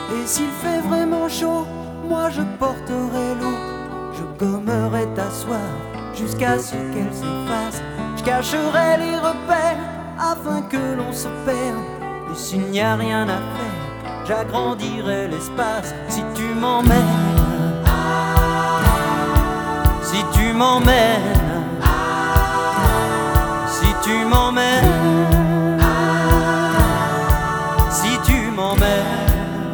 Et s'il fait vraiment chaud, moi je porterai l'eau. Je gommerai ta soif jusqu'à ce qu'elle s'efface. Je cacherai les repères afin que l'on se perde. Et s'il n'y a rien à faire, j'agrandirai l'espace. Si tu m'emmènes, si tu m'emmènes, si tu m'emmènes, si tu m'emmènes,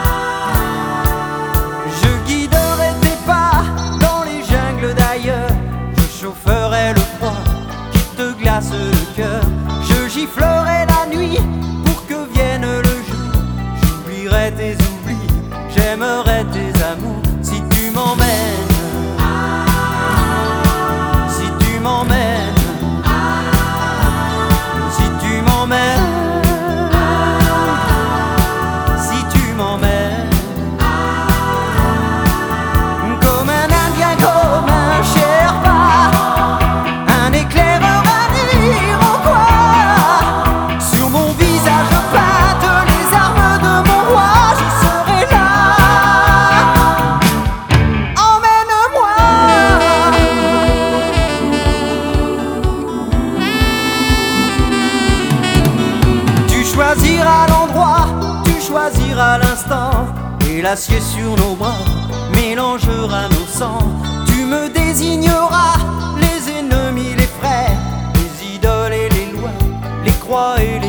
je guiderai tes pas dans les jungles d'ailleurs. Je chaufferai le froid qui te glace le cœur. Je giflerai la nuit pour que vienne le jour. J'oublierai tes oublis, j'aimerai tes amours. Si tu m'emmènes, si tu m'emmènes, si tu m'emmènes, si tu m'emmènes, comme un indien, comme un sherpa, un éclaireur, un iroquois. Sur mon visage peinte les armes de mon roi. Je serai là, emmène-moi. Tu choisiras l'endroit, tu choisiras l'instant, et l'acier sur nos bras mélangera nos sangs. Tu me désigneras les ennemis, les frères, les idoles et les lois, les croix et les